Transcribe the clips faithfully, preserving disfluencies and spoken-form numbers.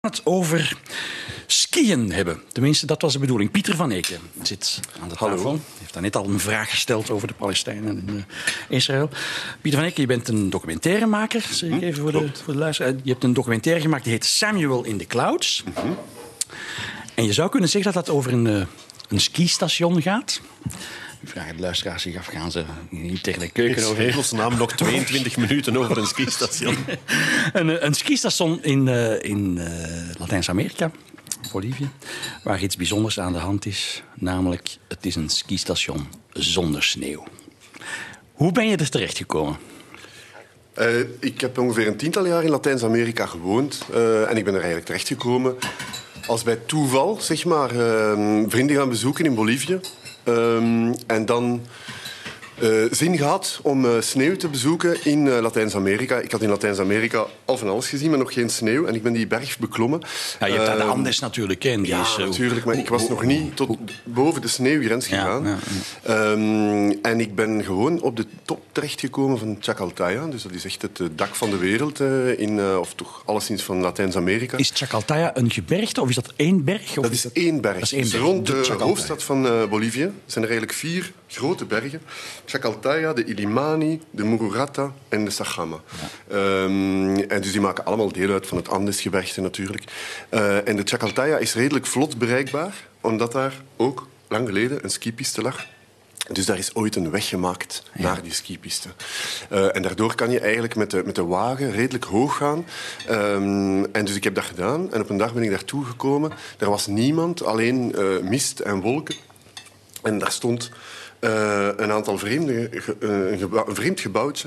het over skiën hebben. Tenminste, dat was de bedoeling. Pieter van Eken zit aan de tafel. Hij heeft daar net al een vraag gesteld over de Palestijnen en uh, Israël. Pieter van Eken, je bent een documentairemaker, zeg ik even voor de, voor de luisteraar. Je hebt een documentaire gemaakt die heet Samuel in the Clouds. Mm-hmm. En je zou kunnen zeggen dat dat over een, uh, een skistation gaat. Nu vragen de luisteraars zich af, gaan ze niet tegen de keuken over... In hemelsnaam nog tweeëntwintig minuten over een skistation. een, een skistation in, uh, in uh, Latijns-Amerika, Bolivie, waar iets bijzonders aan de hand is. Namelijk, het is een skistation zonder sneeuw. Hoe ben je er terecht gekomen? Uh, ik heb ongeveer een tiental jaar in Latijns-Amerika gewoond. Uh, en ik ben er eigenlijk terechtgekomen als bij toeval, zeg maar, uh, vrienden gaan bezoeken in Bolivie. Um, en dan uh, zin gehad om uh, sneeuw te bezoeken in uh, Latijns-Amerika. Ik had in Latijns-Amerika al van alles gezien, maar nog geen sneeuw. En ik ben die berg beklommen. Ja, je hebt daar de Uh, Andes natuurlijk. Hè, die ja, is, uh, natuurlijk. Maar ik was nog niet tot boven de sneeuwgrens gegaan. Ja, ja, ja. Um, en ik ben gewoon op de top terechtgekomen van Chacaltaya. Dus dat is echt het dak van de wereld. Uh, in, uh, of toch alleszins van Latijns-Amerika. Is Chacaltaya een gebergte of is dat één berg? Of dat is één berg. Dat is één dus berg. rond de, de hoofdstad van uh, Bolivie zijn er eigenlijk vier grote bergen. Chacaltaya, de Illimani, de Mururata en de Sajama. Ja. Um, en dus die maken allemaal deel uit van het Andesgebergte natuurlijk. Uh, en de Chacaltaya is redelijk vlot bereikbaar, omdat daar ook lang geleden een skipiste lag. Dus daar is ooit een weg gemaakt ja. naar die skipiste. Uh, en daardoor kan je eigenlijk met de, met de wagen redelijk hoog gaan. Um, en dus ik heb dat gedaan. En op een dag ben ik daartoe gekomen. Er was niemand, alleen uh, mist en wolken. En daar stond uh, een aantal vreemde, uh, een, gebouw, een vreemd gebouwtje.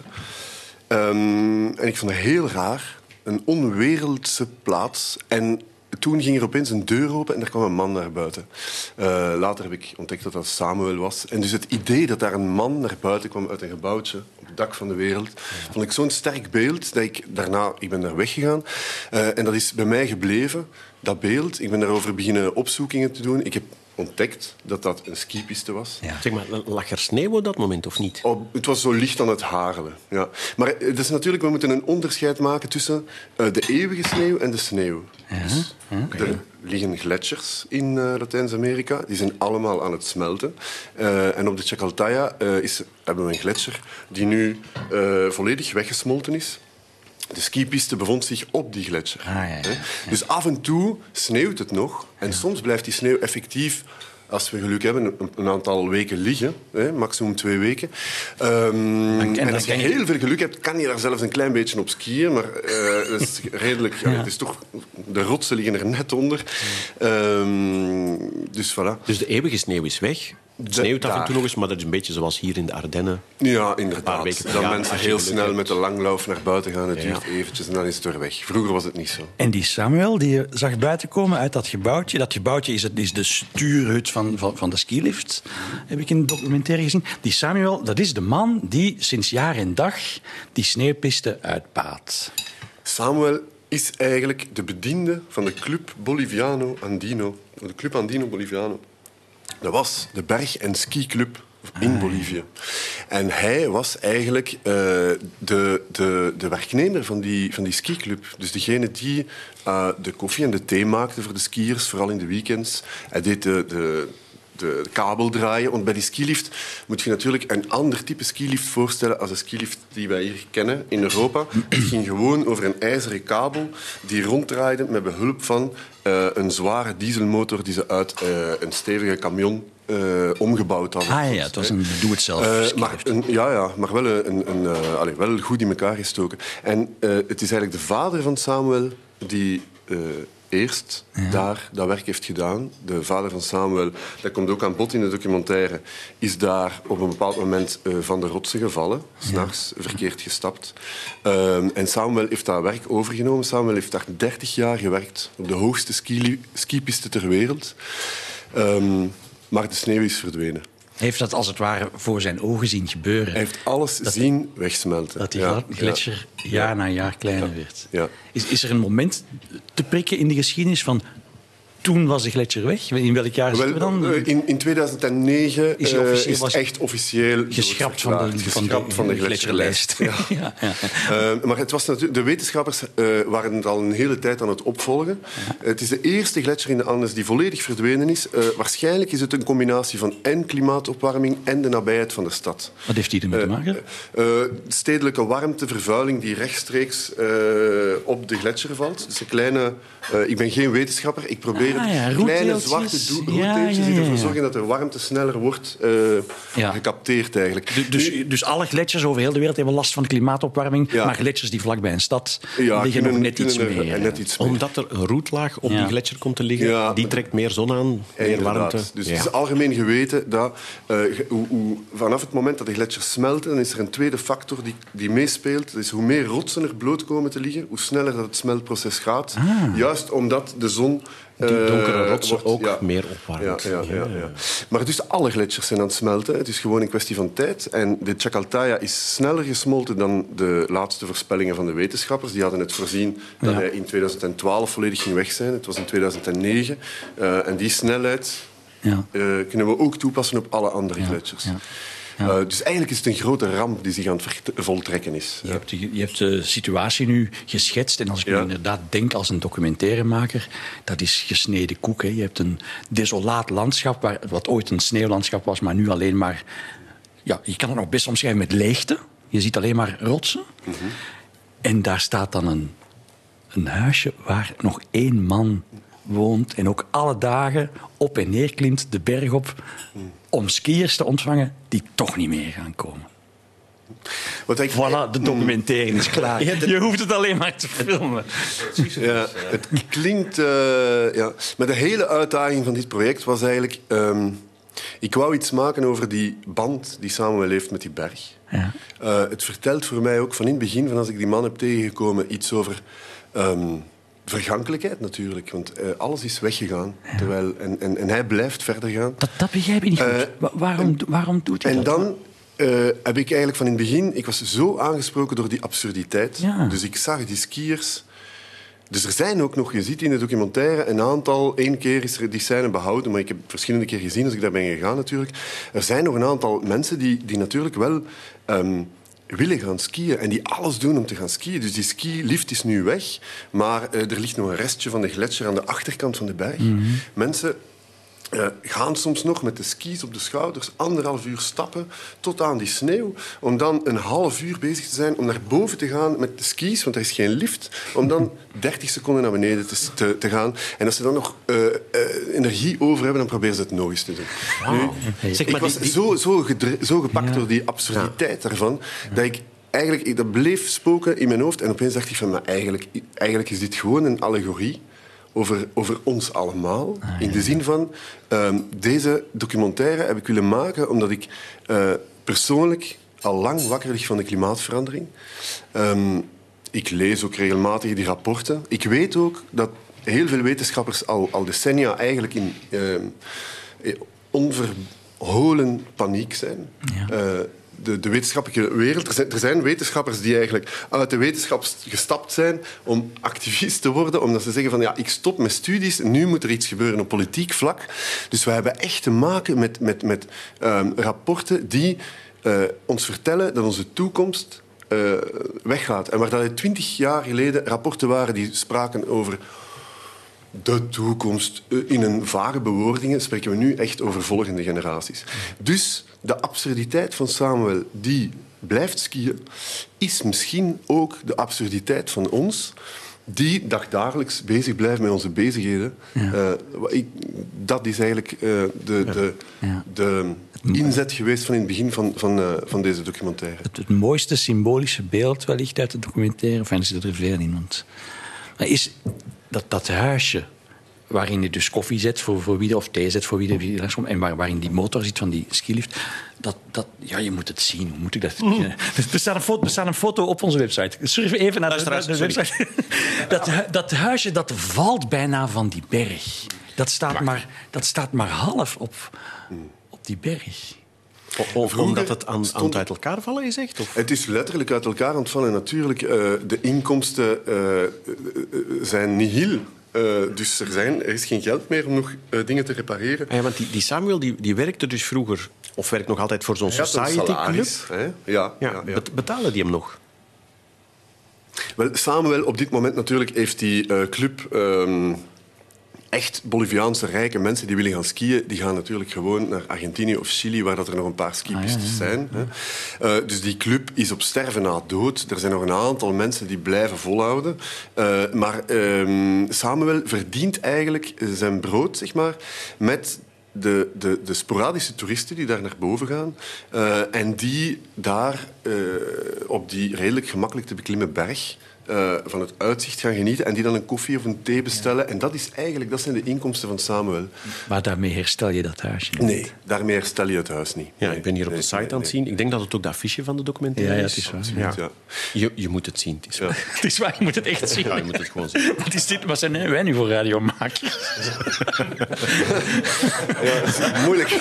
Um, en ik vond het heel raar. Een onwereldse plaats. En toen ging er opeens een deur open en er kwam een man naar buiten. Uh, later heb ik ontdekt dat dat Samuel was. En dus het idee dat daar een man naar buiten kwam uit een gebouwtje op het dak van de wereld, ja. vond ik zo'n sterk beeld dat ik daarna, ik ben daar weggegaan. Uh, en dat is bij mij gebleven, dat beeld. Ik ben daarover beginnen opzoekingen te doen. Ik heb ontdekt dat dat een skipiste was. Ja. Zeg maar, lag er sneeuw op dat moment of niet? Oh, het was zo licht aan het hagelen. Ja. Maar het is natuurlijk, we moeten een onderscheid maken tussen uh, de eeuwige sneeuw en de sneeuw. Ja. Dus, Okay. er liggen gletsjers in uh, Latijns-Amerika. Die zijn allemaal aan het smelten. Uh, en op de Chacaltaya uh, is, hebben we een gletsjer die nu uh, volledig weggesmolten is. De skipiste bevond zich op die gletsjer. Ah, ja, ja, ja. Dus af en toe sneeuwt het nog. En ja. soms blijft die sneeuw effectief, als we geluk hebben, een aantal weken liggen. Hè, maximum twee weken. Um, en, en als je heel veel geluk hebt, kan je daar zelfs een klein beetje op skiën. Maar uh, dat is redelijk... Ja. Ja, het is toch, de rotsen liggen er net onder. Um, dus voilà. Dus de eeuwige sneeuw is weg. Het sneeuwt af en toe nog eens, maar dat is een beetje zoals hier in de Ardennen. Ja, inderdaad. Dan mensen heel snel hebt. met de langlauf naar buiten gaan. Het ja. duurt eventjes en dan is het weer weg. Vroeger was het niet zo. En die Samuel, die je zag buiten komen uit dat gebouwtje. Dat gebouwtje is, het, is de stuurhut van, van, van de skilift. Heb ik in de documentaire gezien. Die Samuel, dat is de man die sinds jaar en dag die sneeuwpiste uitbaat. Samuel is eigenlijk de bediende van de Club Boliviano Andino. De Club Andino Boliviano. Dat was de berg- en skiclub in Bolivie. En hij was eigenlijk uh, de, de, de werknemer van die, van die skiclub. Dus degene die uh, de koffie en de thee maakte voor de skiers, vooral in de weekends. Hij deed de... de de kabel draaien. Want bij die skilift moet je natuurlijk een ander type skilift voorstellen als de skilift die wij hier kennen in Europa. Het ging gewoon over een ijzeren kabel die ronddraaide met behulp van uh, een zware dieselmotor die ze uit uh, een stevige camion uh, omgebouwd hadden. Ah ja, het was een doe-het-zelf uh, maar een, Ja, ja, maar wel, een, een, uh, allez, wel goed in elkaar gestoken. En uh, het is eigenlijk de vader van Samuel die... Uh, eerst ja. daar dat werk heeft gedaan. De vader van Samuel, dat komt ook aan bod in de documentaire, is daar op een bepaald moment uh, van de rotsen gevallen, 's nachts ja. verkeerd gestapt. Um, en Samuel heeft dat werk overgenomen. Samuel heeft daar dertig jaar gewerkt op de hoogste ski, skipiste ter wereld. Um, maar de sneeuw is verdwenen. Hij heeft dat als het ware voor zijn ogen zien gebeuren. Hij heeft alles dat, zien wegsmelten. Dat die ja, gletsjer ja. jaar na jaar kleiner ja. werd. Ja. Is, is er een moment te prikken in de geschiedenis van... toen was de gletsjer weg. In welk jaar zitten we dan? In, in tweeduizend negen is, uh, officieel, is het echt officieel geschrapt van de, geschrapt van de, van de gletsjerlijst. Ja. ja, ja. Uh, maar het was natuurlijk, de wetenschappers uh, waren het al een hele tijd aan het opvolgen. Ja. Het is de eerste gletsjer in de Andes die volledig verdwenen is. Uh, waarschijnlijk is het een combinatie van en klimaatopwarming en de nabijheid van de stad. Wat heeft die ermee te maken? Uh, uh, stedelijke warmte, vervuiling die rechtstreeks uh, op de gletsjer valt. Dus een kleine... Uh, ik ben geen wetenschapper. Ik probeer ah, ja, het kleine zwarte roetdeeltjes ja, ja, ja, ja. die ervoor zorgen dat de warmte sneller wordt uh, ja. gecapteerd eigenlijk. Dus, dus, dus alle gletsjers over heel de wereld hebben last van klimaatopwarming, ja. maar gletsjers die vlakbij een stad ja, liggen kunnen, nog net iets, er, meer, net iets meer. Omdat er een roetlaag op ja. die gletsjer komt te liggen, ja, die trekt meer zon aan, meer inderdaad. warmte. Dus ja. het is algemeen geweten dat uh, hoe, hoe, vanaf het moment dat de gletsjers smelten, dan is er een tweede factor die, die meespeelt. Dat is hoe meer rotsen er bloot komen te liggen, hoe sneller dat het smeltproces gaat. Ah. Juist omdat de zon... Die donkere rotsen uh, wordt, ook ja. meer opwarmt. Ja, ja, ja, ja. Maar dus alle gletsjers zijn aan het smelten. Het is gewoon een kwestie van tijd. En de Chacaltaya is sneller gesmolten dan de laatste voorspellingen van de wetenschappers. Die hadden het voorzien dat ja. hij in tweeduizend twaalf volledig ging weg zijn. Het was in tweeduizend negen. Uh, en die snelheid ja. uh, kunnen we ook toepassen op alle andere ja. gletsjers. Ja. Ja. Uh, dus eigenlijk is het een grote ramp die zich aan het voltrekken is. Je hebt, je hebt de situatie nu geschetst. En als ik ja. inderdaad denk als een documentairemaker, dat is gesneden koek. Hè. Je hebt een desolaat landschap, waar, wat ooit een sneeuwlandschap was, maar nu alleen maar... Ja, je kan het nog best omschrijven met leegte. Je ziet alleen maar rotsen. Mm-hmm. En daar staat dan een, een huisje waar nog één man woont en ook alle dagen op en neer klimt de berg op om skiers te ontvangen die toch niet meer gaan komen. Wat ik... Voilà, de documentaire is klaar. Je hoeft het alleen maar te filmen. Ja, het klinkt... Uh, ja. Maar de hele uitdaging van dit project was eigenlijk... Um, ik wou iets maken over die band die Samuel heeft met die berg. Ja. Uh, het vertelt voor mij ook van in het begin, van als ik die man heb tegengekomen, iets over... Um, vergankelijkheid natuurlijk, want uh, alles is weggegaan. Ja. Terwijl, en, en, en hij blijft verder gaan. Dat, dat begrijp ik niet goed. Uh, waarom, en, waarom doet hij en dat? En dan uh, heb ik eigenlijk van in het begin... Ik was zo aangesproken door die absurditeit. Ja. Dus ik zag die skiers... Dus er zijn ook nog, je ziet in de documentaire, een aantal... Eén keer is er die scène behouden, maar ik heb verschillende keer gezien als ik daar ben gegaan natuurlijk. Er zijn nog een aantal mensen die, die natuurlijk wel... Um, willen gaan skiën en die alles doen om te gaan skiën. Dus die skilift is nu weg, maar uh, er ligt nog een restje van de gletsjer aan de achterkant van de berg. Mm-hmm. Mensen uh, gaan soms nog met de skis op de schouders anderhalf uur stappen tot aan die sneeuw, om dan een half uur bezig te zijn om naar boven te gaan met de skis, want er is geen lift, om dan dertig seconden naar beneden te, te, te gaan. En als ze dan nog uh, uh, energie over hebben, dan proberen ze het nog eens te doen. Wow. Nu, hey. zeg maar, ik was die, die... zo, zo, gedre- zo gepakt ja. door die absurditeit ja. daarvan, ja. dat ik eigenlijk, dat bleef spoken in mijn hoofd. En opeens dacht ik van, maar eigenlijk, eigenlijk is dit gewoon een allegorie over, over ons allemaal. Ah, ja. In de zin van, um, deze documentaire heb ik willen maken omdat ik uh, persoonlijk al lang wakker lig van de klimaatverandering. Um, ik lees ook regelmatig die rapporten. Ik weet ook dat heel veel wetenschappers al, al decennia eigenlijk in uh, onverholen paniek zijn. Ja. Uh, De, de wetenschappelijke wereld. Er zijn, er zijn wetenschappers die eigenlijk uit de wetenschap gestapt zijn om activist te worden, omdat ze zeggen van ja, ik stop met studies, nu moet er iets gebeuren op politiek vlak. Dus we hebben echt te maken met, met, met um, rapporten die uh, ons vertellen dat onze toekomst uh, weggaat. En waar dat twintig jaar geleden rapporten waren die spraken over de toekomst in een vage bewoordingen, spreken we nu echt over volgende generaties. Dus de absurditeit van Samuel, die blijft skiën, is misschien ook de absurditeit van ons, die dagdagelijks bezig blijven met onze bezigheden. Ja. Uh, ik, dat is eigenlijk uh, de, de, ja. de inzet geweest van in het begin van, van, uh, van deze documentaire. Het, het mooiste symbolische beeld wellicht uit de documentaire, enfin, er zit er veel in, want is dat, dat huisje waarin je dus koffie zet voor, voor wie de, of thee zet voor wie de langskomt, en waar, waarin die motor zit van die skilift, dat, dat, ja, je moet het zien. Hoe moet ik dat? Mm. Ja. Er, staat een foto, er staat een foto op onze website. Surf even naar de, de, de website. dat, dat huisje, dat valt bijna van die berg. Dat staat, maar, dat staat maar half op, op die berg. Of omdat het aan, aan het uit elkaar vallen is, echt? Of? Het is letterlijk uit elkaar aan het vallen. Natuurlijk, uh, de inkomsten uh, uh, zijn nihil. Uh, dus er, zijn, er is geen geld meer om nog uh, dingen te repareren. Ja, want die, die Samuel die, die werkte dus vroeger, of werkt nog altijd voor zo'n society club. Ja, ja, ja, ja. Betalen die hem nog? Wel, Samuel, op dit moment natuurlijk heeft die uh, club... Um, echt Boliviaanse rijke mensen die willen gaan skiën, die gaan natuurlijk gewoon naar Argentinië of Chili, waar dat er nog een paar skipistes ah, ja, ja, ja. zijn. Hè. Uh, dus die club is op sterven na dood. Er zijn nog een aantal mensen die blijven volhouden. Uh, maar uh, Samuel verdient eigenlijk zijn brood, zeg maar, met de, de, de sporadische toeristen die daar naar boven gaan uh, en die daar uh, op die redelijk gemakkelijk te beklimmen berg Uh, van het uitzicht gaan genieten en die dan een koffie of een thee bestellen. Ja. En dat, is eigenlijk, dat zijn de inkomsten van Samuel. Maar daarmee herstel je dat huis niet? Nee, daarmee herstel je het huis niet. Ja, ik ben hier op de site nee, aan het zien. Nee. Ik denk dat het ook dat affiche van de documentaire ja, ja, is. Het is waar. Absoluut, ja. Ja. Je, je moet het zien. Het is, ja. Het is waar, je moet het echt zien. Ja, je moet het gewoon zien. Wat, is dit, wat zijn wij nu voor radiomakers? Ja, dat is moeilijk.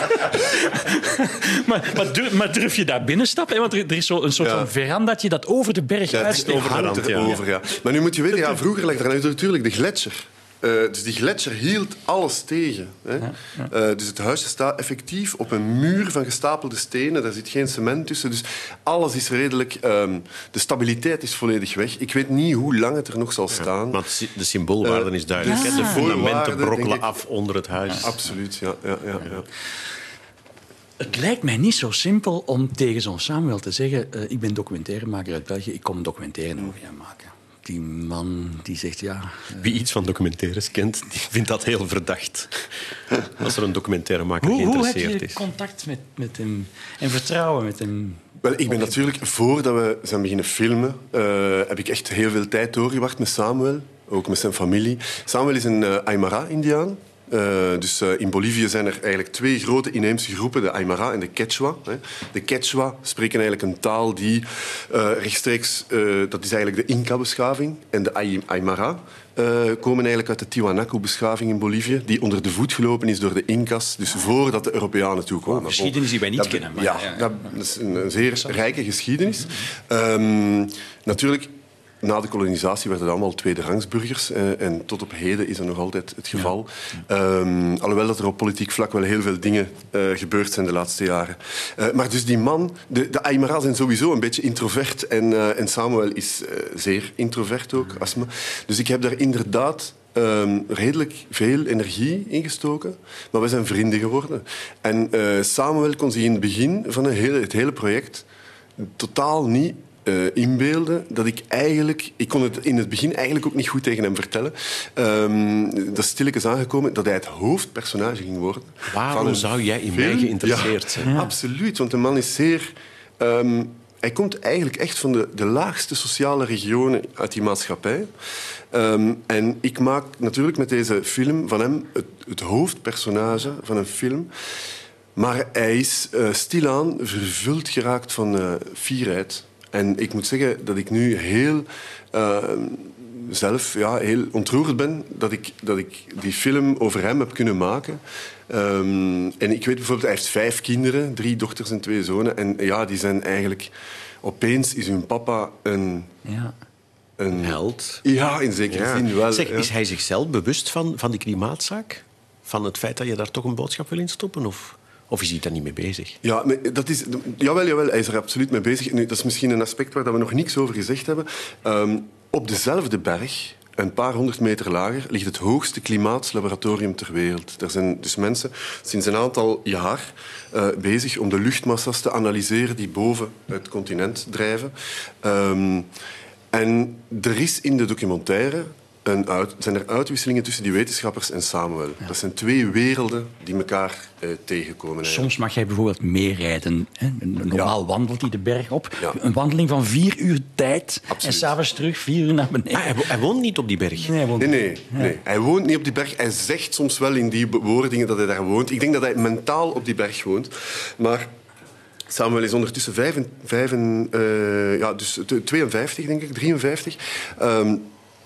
maar, maar, durf, maar durf je daar binnenstappen? Want er, er is zo een soort ja. van verandatje dat over de berg ja, uitsteekt. Over de rand, ja. Over, ja. Maar nu moet je weten, ja, vroeger lag er natuurlijk de gletsjer. Uh, dus die gletsjer hield alles tegen. Hè. Ja, ja. Uh, dus het huisje staat effectief op een muur van gestapelde stenen. Daar zit geen cement tussen. Dus alles is redelijk... Um, de stabiliteit is volledig weg. Ik weet niet hoe lang het er nog zal staan. Ja, maar de symboolwaarde uh, is duidelijk. Ja. De fundamenten brokkelen af onder het huis. Ja, absoluut, ja. ja, ja, ja. Het lijkt mij niet zo simpel om tegen zo'n Samuel te zeggen... Uh, ik ben documentairemaker uit België, ik kom een documentaire over jou maken. Die man die zegt ja... Uh... Wie iets van documentaires kent, die vindt dat heel verdacht. Als er een documentairemaker hoe, geïnteresseerd is. Hoe heb je contact met, met hem en vertrouwen met hem? Wel, ik ben natuurlijk, voordat we zijn beginnen filmen, uh, heb ik echt heel veel tijd doorgebracht met Samuel. Ook met zijn familie. Samuel is een uh, Aymara-Indiaan. Uh, dus uh, in Bolivie zijn er eigenlijk twee grote inheemse groepen, de Aymara en de Quechua. Hè. De Quechua spreken eigenlijk een taal die uh, rechtstreeks... Uh, dat is eigenlijk de Inca-beschaving. En de Ay- Aymara uh, komen eigenlijk uit de Tiwanaku-beschaving in Bolivie, die onder de voet gelopen is door de Incas, dus voordat de Europeanen toekwamen. Oh, geschiedenis die wij niet dat, kennen. Maar, ja, ja, ja. dat is een, een zeer rijke geschiedenis. Um, natuurlijk... Na de kolonisatie werden het allemaal tweederangsburgers. Eh, en tot op heden is dat nog altijd het geval. Ja. Um, alhoewel dat er op politiek vlak wel heel veel dingen uh, gebeurd zijn de laatste jaren. Uh, maar dus die man... De, de Aymara zijn sowieso een beetje introvert. En, uh, en Samuel is uh, zeer introvert ook. Asma. Dus ik heb daar inderdaad... Um, redelijk veel energie ingestoken, maar we zijn vrienden geworden. En uh, Samuel kon zich in het begin van een hele, het hele project totaal niet uh, inbeelden dat ik eigenlijk... Ik kon het in het begin eigenlijk ook niet goed tegen hem vertellen. Um, dat is stilletjes aangekomen dat hij het hoofdpersonage ging worden. Waarom zou jij in film? mij geïnteresseerd zijn? Ja, absoluut, want de man is zeer... Um, hij komt eigenlijk echt van de, de laagste sociale regionen uit die maatschappij. Um, en ik maak natuurlijk met deze film van hem het, het hoofdpersonage van een film. Maar hij is uh, stilaan vervuld geraakt van uh, fierheid. En ik moet zeggen dat ik nu heel... Uh, zelf ja, heel ontroerd ben dat ik, dat ik die film over hem heb kunnen maken. Um, en ik weet bijvoorbeeld, hij heeft vijf kinderen, drie dochters en twee zonen. En ja, die zijn eigenlijk... Opeens is hun papa een... Ja. Een held. Ja, in zekere ja. zin wel. Zeg, ja. Is hij zichzelf bewust van, van die klimaatzaak? Van het feit dat je daar toch een boodschap wil instoppen? Of, of is hij daar niet mee bezig? Ja, dat is, jawel, jawel, hij is er absoluut mee bezig. Nu, dat is misschien een aspect waar we nog niks over gezegd hebben. Um, op dezelfde berg, een paar honderd meter lager, ligt het hoogste klimaatlaboratorium ter wereld. Er zijn dus mensen sinds een aantal jaar uh, bezig om de luchtmassa's te analyseren die boven het continent drijven. Um, En er is in de documentaire een uit, zijn er uitwisselingen tussen die wetenschappers en Samuel. Ja. Dat zijn twee werelden die elkaar eh, tegenkomen. Soms eigenlijk. mag jij bijvoorbeeld meerijden. Hè? Normaal ja. wandelt hij de berg op. Ja. Een wandeling van vier uur tijd. Absoluut. En s'avonds terug vier uur naar beneden. Ah, hij, wo- hij woont niet op die berg? Nee, hij woont, nee, nee, ja. nee. Hij woont niet op die berg. Hij zegt soms wel in die bewoordingen dat hij daar woont. Ik denk dat hij mentaal op die berg woont. Maar... Samuel is ondertussen vijf, vijf, uh, ja, dus tweeënvijftig, denk ik, drieënvijftig. Um,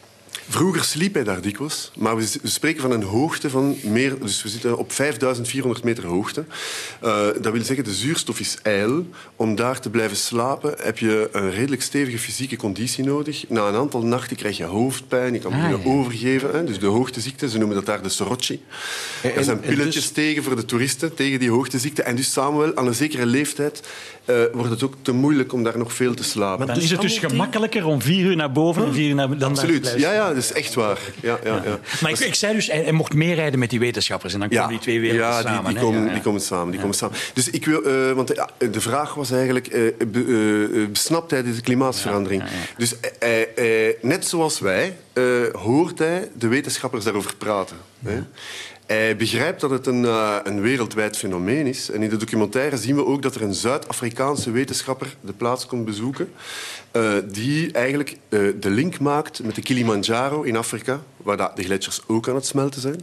Vroeger sliep hij daar dikwijls, maar we, we spreken van een hoogte van meer... Dus we zitten op vijfduizend vierhonderd meter hoogte. Uh, dat wil zeggen, de zuurstof is ijl. Om daar te blijven slapen heb je een redelijk stevige fysieke conditie nodig. Na een aantal nachten krijg je hoofdpijn, je kan ah, beginnen ja. overgeven. Hè? Dus de hoogteziekte, ze noemen dat daar de Soroche. Er zijn pilletjes dus... tegen voor de toeristen, tegen die hoogteziekte. En dus Samuel, aan een zekere leeftijd, uh, wordt het ook te moeilijk om daar nog veel te slapen. Maar dan is het dus gemakkelijker om vier uur naar boven en vier uur naar... Dan Absoluut, ja, ja, dat is echt waar. Ja, ja, ja. Maar ik, ik zei dus, hij, hij mocht meerijden met die wetenschappers en dan komen ja, die twee werelden ja, samen. Die, die, hè? komen, ja, ja. die komen samen. Die ja. komen samen. Dus ik wil, uh, want ja, de vraag was eigenlijk, uh, be, uh, besnapt hij deze klimaatsverandering? Ja, ja, ja. Dus uh, uh, net zoals wij uh, hoort hij de wetenschappers daarover praten. Ja. Hè? Hij begrijpt dat het een, uh, een wereldwijd fenomeen is. En in de documentaire zien we ook dat er een Zuid-Afrikaanse wetenschapper de plaats komt bezoeken, uh, die eigenlijk uh, de link maakt met de Kilimanjaro in Afrika, waar de gletsjers ook aan het smelten zijn.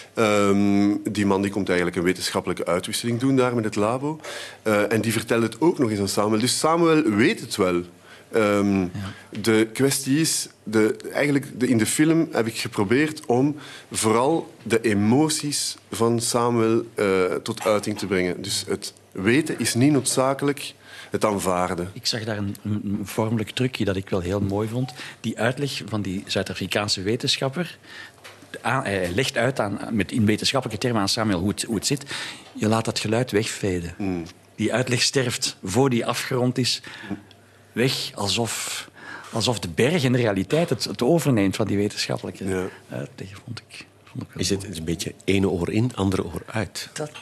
Um, die man die komt eigenlijk een wetenschappelijke uitwisseling doen daar met het labo. Uh, en die vertelt het ook nog eens aan Samuel. Dus Samuel weet het wel. Um, ja. De kwestie is, de, eigenlijk de, in de film heb ik geprobeerd om vooral de emoties van Samuel uh, tot uiting te brengen. Dus het weten is niet noodzakelijk het aanvaarden. Ik zag daar een, een vormelijk trucje dat ik wel heel mooi vond. Die uitleg van die Zuid-Afrikaanse wetenschapper. Hij legt uit aan, met in wetenschappelijke termen aan Samuel hoe het, hoe het zit. Je laat dat geluid wegveden. Mm. Die uitleg sterft voor die afgerond is. Weg, alsof, alsof de berg in de realiteit het, het overneemt van die wetenschappelijke ja. uitleg, vond ik. Vond ik is het is een beetje ene oor in, andere oor uit? Dat...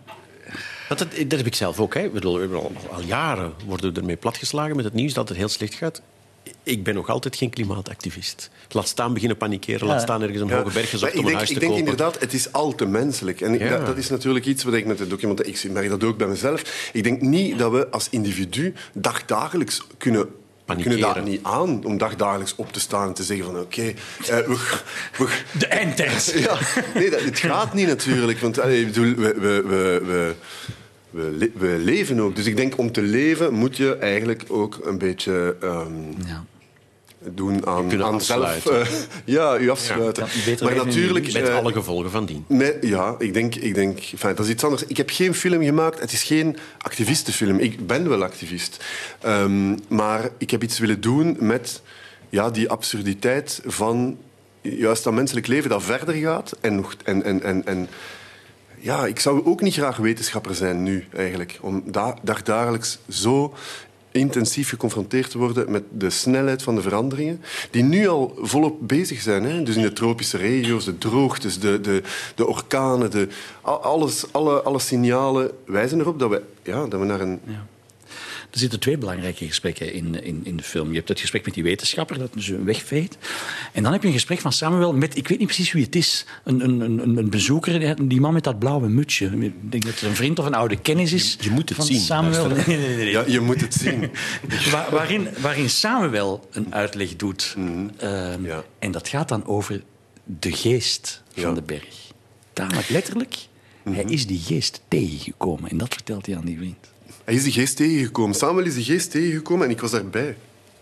Dat, dat, dat heb ik zelf ook. Hè. Ik bedoel, al, al jaren worden we ermee platgeslagen met het nieuws dat het heel slecht gaat. Ik ben nog altijd geen klimaatactivist. Laat staan beginnen panikeren, ja. laat staan ergens een ja. hoge berg gezocht om een huis te ik kopen. denk inderdaad, het is al te menselijk. En ja. dat, dat is natuurlijk iets wat ik met de documentaire... Ik merk dat ook bij mezelf. Ik denk niet dat we als individu dagdagelijks kunnen... We kunnen daar niet aan om dagdagelijks op te staan en te zeggen van oké... Okay, uh, we, we... De eindtijd. Ja, nee, dat, het gaat niet natuurlijk. Want allee, ik bedoel, we... we, we, we We, le- we leven ook. Dus ik denk, om te leven moet je eigenlijk ook een beetje um, ja. doen aan, aan zelf... Uh, ja, je afsluiten. Ja, maar natuurlijk... Met uh, alle gevolgen van dien. Met, ja, ik denk... Ik denk enfin, dat is iets anders. Ik heb geen film gemaakt. Het is geen activistenfilm. Ik ben wel activist. Um, maar ik heb iets willen doen met ja, die absurditeit van juist dat menselijk leven dat verder gaat en nog... En, en, en, en, Ja, ik zou ook niet graag wetenschapper zijn nu, eigenlijk. Om da- dagdagelijks zo intensief geconfronteerd te worden met de snelheid van de veranderingen, die nu al volop bezig zijn. Hè? Dus in de tropische regio's, de droogtes, de, de, de orkanen, de, alles, alle, alle signalen wijzen erop dat we, ja, dat we naar een... Ja. Er zitten twee belangrijke gesprekken in, in, in de film. Je hebt het gesprek met die wetenschapper, dat dus wegveegt. En dan heb je een gesprek van Samuel met, ik weet niet precies wie het is, een, een, een, een bezoeker, die man met dat blauwe mutsje. Ik denk dat het een vriend of een oude kennis is. Je, je moet het van zien. Samuel. Nee, nee, nee, nee. Ja, je moet het zien. Waar, waarin, waarin Samuel een uitleg doet. Mm-hmm. Um, ja. En dat gaat dan over de geest van ja. de berg. Tamelijk letterlijk, mm-hmm. hij is die geest tegengekomen. En dat vertelt hij aan die vriend. Hij is die geest tegengekomen. Samuel is die geest tegengekomen en ik was daarbij.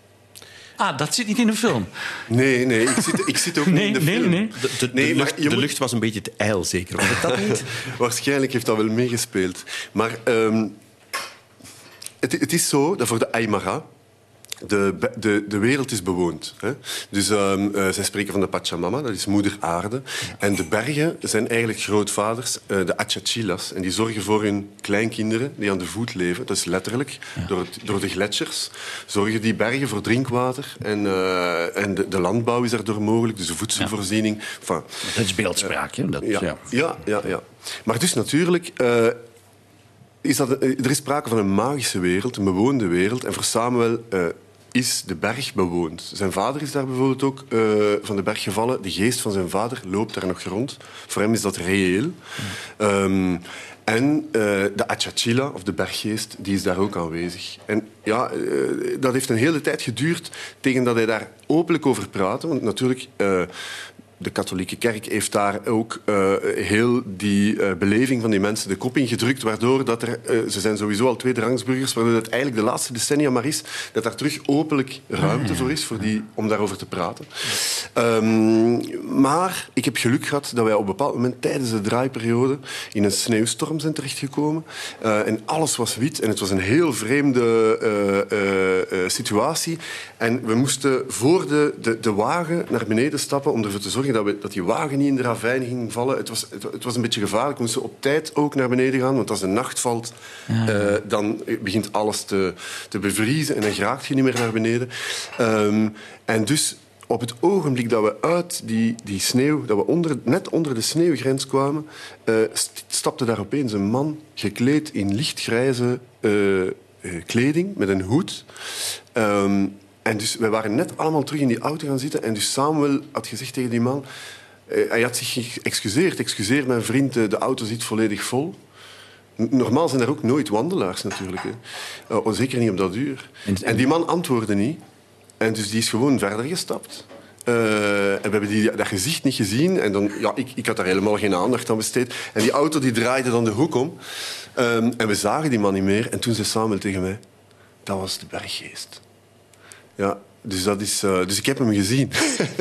Ah, dat zit niet in de film? Nee, nee, ik zit, ik zit ook nee, niet in de nee, film. Nee. De, de, nee, de, lucht, de moet... lucht was een beetje te ijl, zeker. Was het dat niet? Waarschijnlijk heeft dat wel meegespeeld. Maar um, het, het is zo dat voor de Aymara de, de, de wereld is bewoond. Hè? Dus um, uh, zij spreken van de Pachamama, dat is moeder aarde. Ja. En de bergen zijn eigenlijk grootvaders, uh, de Achachilas. En die zorgen voor hun kleinkinderen die aan de voet leven. Dat is letterlijk, ja. door, het, door de gletsjers. Zorgen die bergen voor drinkwater. En, uh, en de, de landbouw is daardoor mogelijk, dus de voedselvoorziening. Ja. Enfin, dat is beeldspraak, hè? Dat, ja. Ja. Ja, ja, ja. Maar dus natuurlijk... Uh, is dat, er is sprake van een magische wereld, een bewoonde wereld. En voor Samuel... Uh, is de berg bewoond. Zijn vader is daar bijvoorbeeld ook uh, van de berg gevallen. De geest van zijn vader loopt daar nog rond. Voor hem is dat reëel. Mm. Um, en uh, de Achachila, of de berggeest, die is daar ook aanwezig. En ja, uh, dat heeft een hele tijd geduurd tegen dat hij daar openlijk over praatte. Want natuurlijk... Uh, de katholieke kerk heeft daar ook uh, heel die uh, beleving van die mensen de kop in gedrukt, waardoor dat er, uh, ze zijn sowieso al tweederangsburgers, waardoor het eigenlijk de laatste decennia maar is dat daar terug openlijk ruimte voor is voor die, om daarover te praten. Um, maar ik heb geluk gehad dat wij op een bepaald moment tijdens de draaiperiode in een sneeuwstorm zijn terechtgekomen. Uh, en alles was wit en het was een heel vreemde uh, uh, uh, situatie. En we moesten voor de, de, de wagen naar beneden stappen om ervoor te zorgen dat, we, dat die wagen niet in de ravijn ging vallen. Het was, het, het was een beetje gevaarlijk. We moesten op tijd ook naar beneden gaan, want als de nacht valt, ja. uh, dan begint alles te, te bevriezen en dan geraakt je niet meer naar beneden. Um, en dus op het ogenblik dat we uit die, die sneeuw, dat we onder, net onder de sneeuwgrens kwamen, uh, stapte daar opeens een man gekleed in lichtgrijze uh, uh, kleding met een hoed. Um, En dus wij waren net allemaal terug in die auto gaan zitten. En dus Samuel had gezegd tegen die man... Eh, hij had zich geëxcuseerd. Excuseer, mijn vriend, de auto zit volledig vol. Normaal zijn er ook nooit wandelaars natuurlijk. Hè. Uh, zeker niet op dat uur. En, en die man antwoordde niet. En dus die is gewoon verder gestapt. Uh, en we hebben die, dat gezicht niet gezien. En dan, ja, ik, ik had daar helemaal geen aandacht aan besteed. En die auto die draaide dan de hoek om. Um, en we zagen die man niet meer. En toen zei Samuel tegen mij... Dat was de berggeest. Ja, dus, dat is, uh, dus ik heb hem gezien.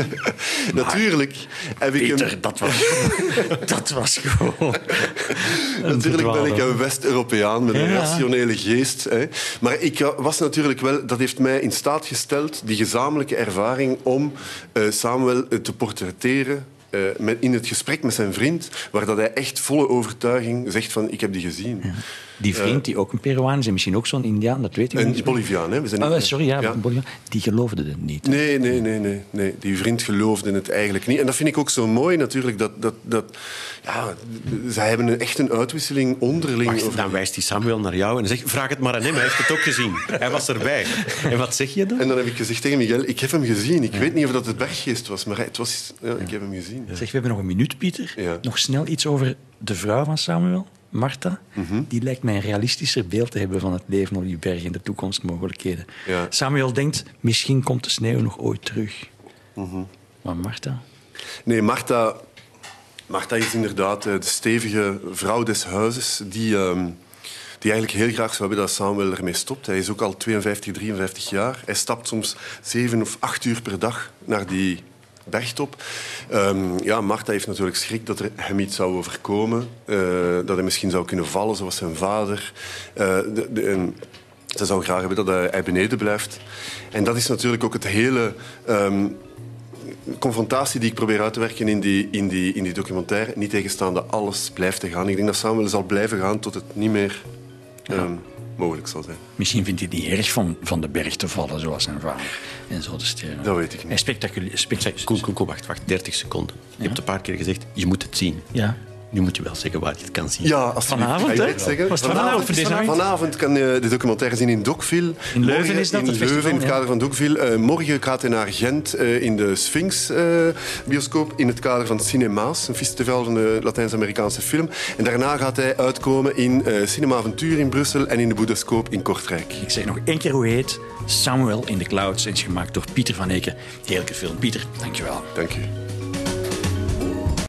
Natuurlijk heb ik Peter, hem... dat was, dat was gewoon... Natuurlijk ben ik een West-Europeaan met een ja. rationele geest. Hè. Maar ik was natuurlijk wel... Dat heeft mij in staat gesteld, die gezamenlijke ervaring, om uh, Samuel uh, te portretteren uh, met, in het gesprek met zijn vriend, waar dat hij echt volle overtuiging zegt van, ik heb die gezien. Ja. Die vriend, die ook een Peruaan is en misschien ook zo'n Indiaan, dat weet ik niet. Een Boliviaan, hè? We zijn oh, sorry, ja, ja. Boliviaan. Die geloofde het niet. Nee, nee, nee, nee, nee. Die vriend geloofde het eigenlijk niet. En dat vind ik ook zo mooi natuurlijk, dat... dat, dat ja, zij hebben een, echt een uitwisseling onderling. Wacht, over... Dan wijst die Samuel naar jou en zegt, vraag het maar aan hem, hij heeft het ook gezien. Hij was erbij. En wat zeg je dan? En dan heb ik gezegd tegen Miguel, ik heb hem gezien. Ik ja. weet niet of dat het berggeest was, maar het was, ja, ik heb hem gezien. Ja. Zeg, we hebben nog een minuut, Pieter. Ja. Nog snel iets over de vrouw van Samuel. Martha, mm-hmm. die lijkt mij een realistischer beeld te hebben van het leven op die berg en de toekomstmogelijkheden. Ja. Samuel denkt, misschien komt de sneeuw nog ooit terug. Mm-hmm. Maar Martha? Nee, Martha, Martha is inderdaad de stevige vrouw des huizes die, um, die eigenlijk heel graag zou hebben dat Samuel ermee stopt. Hij is ook al tweeënvijftig, drieënvijftig jaar. Hij stapt soms zeven of acht uur per dag naar die bergtop. Um, ja, Martha heeft natuurlijk schrik dat er hem iets zou overkomen. Uh, dat hij misschien zou kunnen vallen, zoals zijn vader. Uh, de, de, um, ze zou graag hebben dat hij, hij beneden blijft. En dat is natuurlijk ook het hele... Um, confrontatie die ik probeer uit te werken in die, in die, in die documentaire. Niet tegenstaande alles blijft te gaan. Ik denk dat Samuel zal blijven gaan tot het niet meer... Um, ja. mogelijk zal zijn. Misschien vindt hij het niet erg van, van de berg te vallen, zoals zijn vader. En zo te sterren. Dat weet ik niet. Spectaculair. Spectac- Koen, Koen, Koen, wacht, wacht. dertig seconden. Je ja? hebt een paar keer gezegd, je moet het zien. Ja. Nu moet je wel zeggen waar je het kan zien. Ja, als vanavond, hè? Vanavond, vanavond, vanavond, vanavond kan je de documentaire zien in Dokville. In Leuven morgen, is dat in het Leuven, festival, in het kader van Dokville. Uh, morgen gaat hij naar Gent uh, in de Sphinx-bioscoop uh, in het kader van Cinema's, een festival van de Latijns-Amerikaanse film. En daarna gaat hij uitkomen in uh, Cinema Aventuur in Brussel en in de Boedascoop in Kortrijk. Ik zeg nog één keer hoe heet. Samuel in the Clouds is gemaakt door Pieter van Eken. Heerlijke film. Pieter, dankjewel. Dank je.